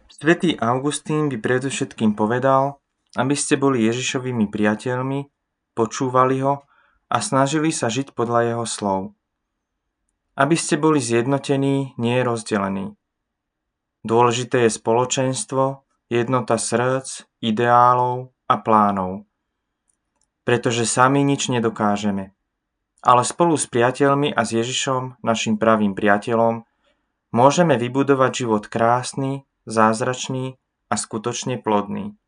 Svätý Augustín by predovšetkým povedal, aby ste boli Ježišovými priateľmi, počúvali ho a snažili sa žiť podľa jeho slov. Aby ste boli zjednotení, nie rozdelení. Dôležité je spoločenstvo, jednota srdc, ideálov a plánov. Pretože sami nič nedokážeme. Ale spolu s priateľmi a s Ježišom, našim pravým priateľom, môžeme vybudovať život krásny, zázračný a skutočne plodný.